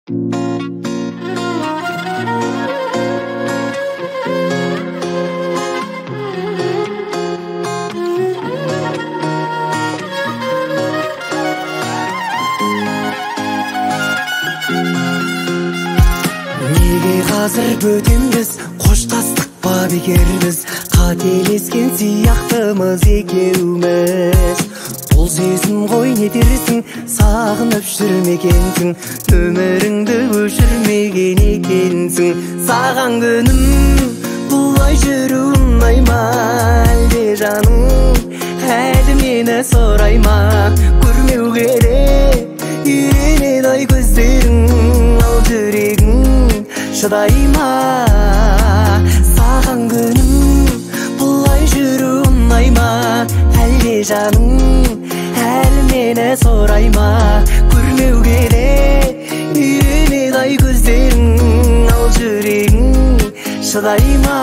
Қазір бөтенбіз, қоштастық па бекер біз, қателескен сияқтымыз екеуміз. Бұл сезім ғой не дерсің, сағынып жүрмегенсің, өміріңді өшірмеген екенсің. Саған күнім бұлай жүру ұнайма, әлде жаным әлі мені сұрайма. Көрмеу керек үйренеді ай көздерің, ал жүрегің шыдай ма? Саған күнім бұлай жүру ұнайма, әлде жаным әлі мені сұрайма. Көрмеу керек үйренеді ай көздерің, ал жүрегің шыдай ма,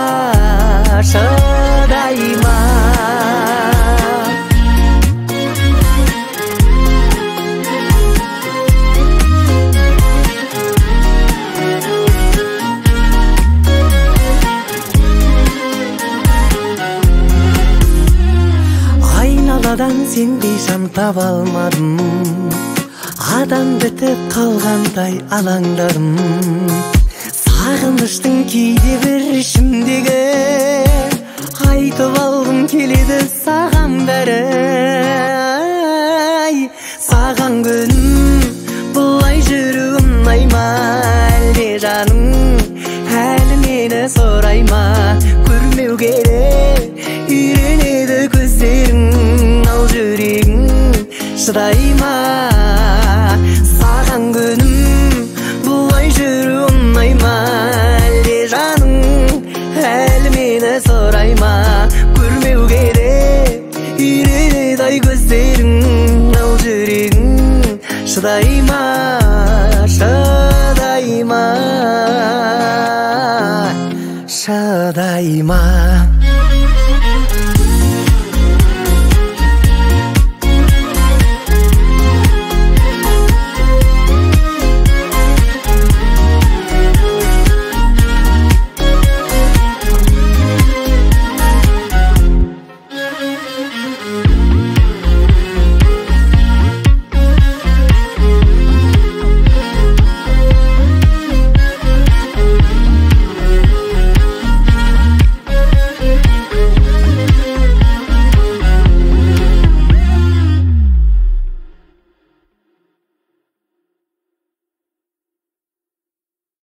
шыдай ма? Айналадан сендей жан таба алмадым, адам бітіп қалғандай алаңдадым. Сағыныштың кейде бір ішімдегі, айтып алғым келеді саған бәрі. Саған күнім бұлай жүру ұнайма, әлде жаным әлі мені сұрайма. Көрмеу керек үйренеді көздерің, ал жүрегің шыдай ма? Саған күнім бұлай жүру ұнайма, әлде жаным әлі мені сұрайма. Көрмеу керек, үйренеді ай көздерің, ал жүрегің шыдай ма?